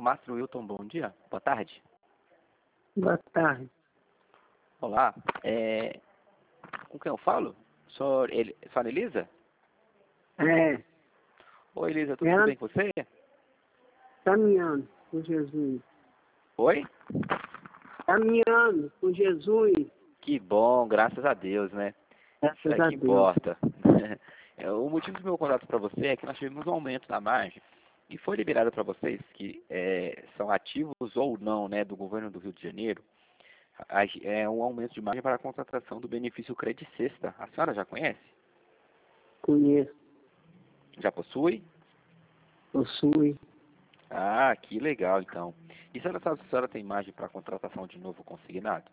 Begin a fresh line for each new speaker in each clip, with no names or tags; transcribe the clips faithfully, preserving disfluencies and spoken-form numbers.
Márcio Wilton, bom dia. Boa tarde.
Boa tarde.
Olá. É... Com quem eu falo? Sou Eli... Sou Elisa?
É,
Oi, Elisa, tudo
ela
bem com você?
caminhando com Jesus.
Oi?
Caminhando com Jesus,
Que bom, graças a Deus, né? Isso
graças
é
a
que
Deus.
importa. É, o motivo do meu contato para você é que nós tivemos um aumento na margem e foi liberado para vocês que é, são ativos ou não, né, do governo do Rio de Janeiro, a- é um aumento de margem para a contratação do benefício Credit Sexta. A senhora já conhece?
Conheço,
Já possui?
possui.
Ah, que legal então. E a senhora sabe se a senhora tem margem para a contratação de novo consignado?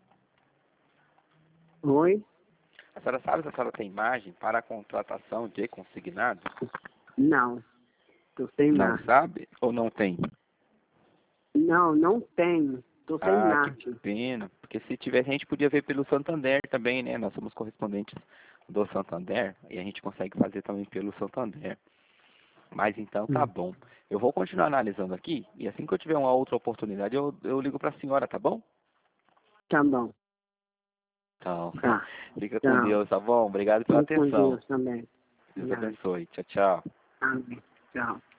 Oi?
A senhora sabe se a senhora tem margem para a contratação de consignado?
Não, tô sem
Não
margem.
sabe ou não tem?
Não, não tenho. Tô sem
Ah, que
margem.
pena. Porque se tivesse, a gente podia ver pelo Santander também, né? Nós somos correspondentes do Santander e a gente consegue fazer também pelo Santander. Mas então tá
Hum,
bom. Eu vou continuar analisando aqui e assim que eu tiver uma outra oportunidade eu, eu ligo para a senhora, tá bom?
Tá bom.
Então,
Tá.
fica com
Tchau.
Deus, tá bom? Obrigado pela
Fique com
atenção.
Deus também.
Deus
Obrigado.
abençoe. Tchau, tchau.
Amém. Tchau.